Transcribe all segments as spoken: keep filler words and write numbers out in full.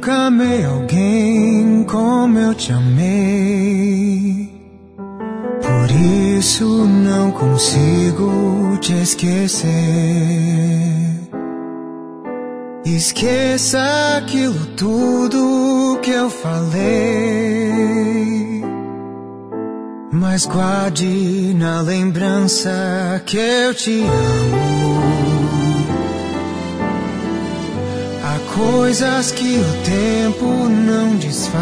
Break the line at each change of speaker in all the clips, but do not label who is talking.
nunca amei alguém como eu te amei. Por isso não consigo te esquecer. Esqueça aquilo tudo que eu falei, mas guarde na lembrança que eu te amo. Há coisas que o tempo não desfaz,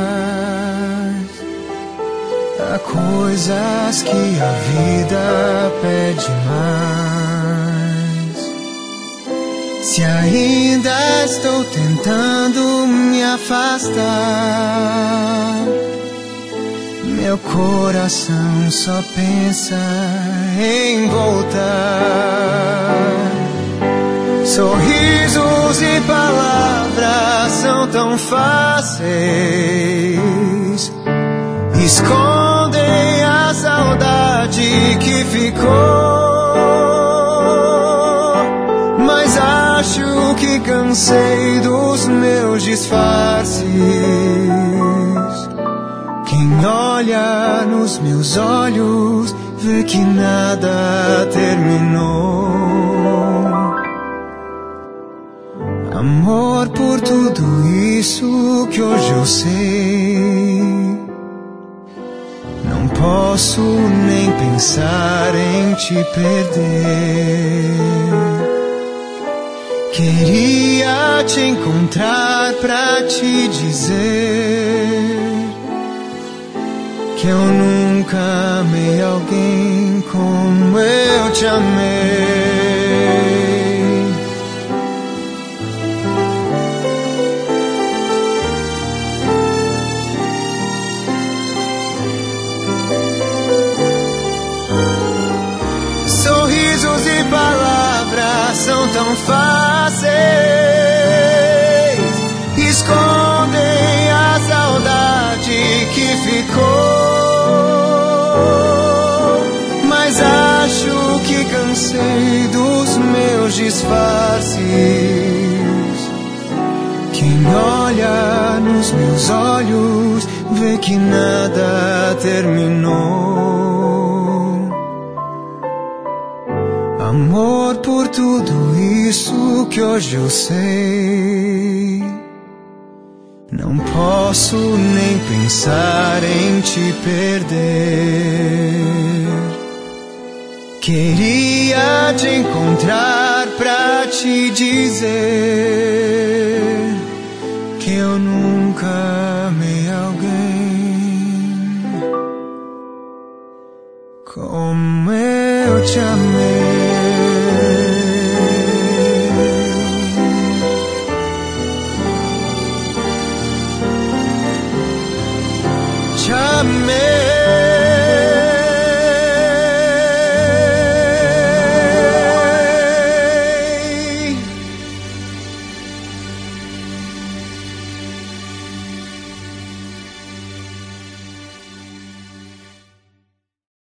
há coisas que a vida pede mais. Se ainda estou tentando me afastar, meu coração só pensa em voltar. Sorrisos e palavras são tão fáceis, escondem a saudade que ficou. Mas acho que cansei dos meus disfarces. Quem olha nos meus olhos vê que nada terminou. Amor, por tudo isso que hoje eu sei, não posso nem pensar em te perder. Queria te encontrar pra te dizer que eu nunca amei alguém como eu te amei. Sorrisos e palavras são tão fáceis, escondem a saudade que ficou. Mas acho que cansei dos meus disfarces. Quem olha nos meus olhos vê que nada terminou. Amor, por tudo isso que hoje eu sei, não posso nem pensar em te perder. Queria te encontrar pra te dizer que eu nunca amei alguém como eu te amei.